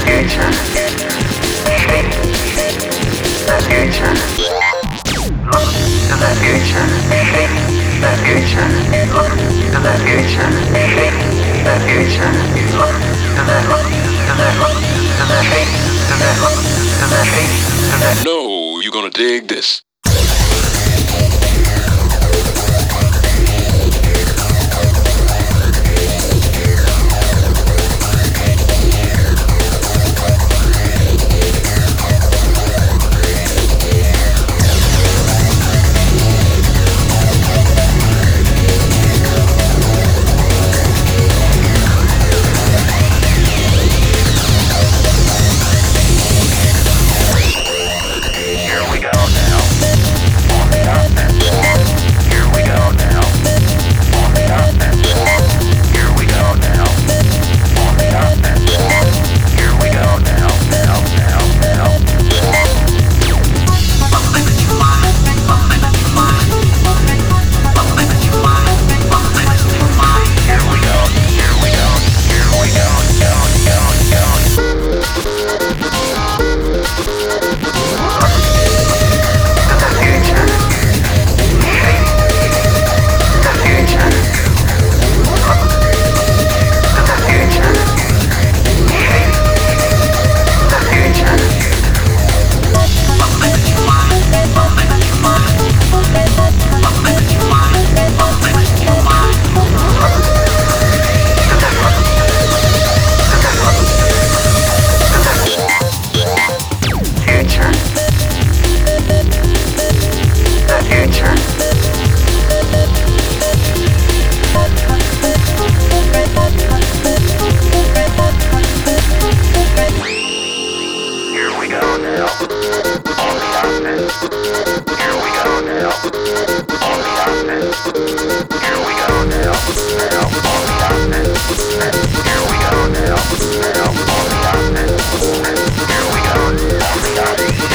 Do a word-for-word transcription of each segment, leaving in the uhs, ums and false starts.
future. Shape the future. Look to the future. Shape the future. Look to the future. Shape the future. Look to the look to the look to the shape to the look to the shape to the. No, you're gonna dig this.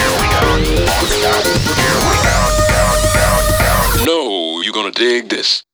No, you're gonna dig this.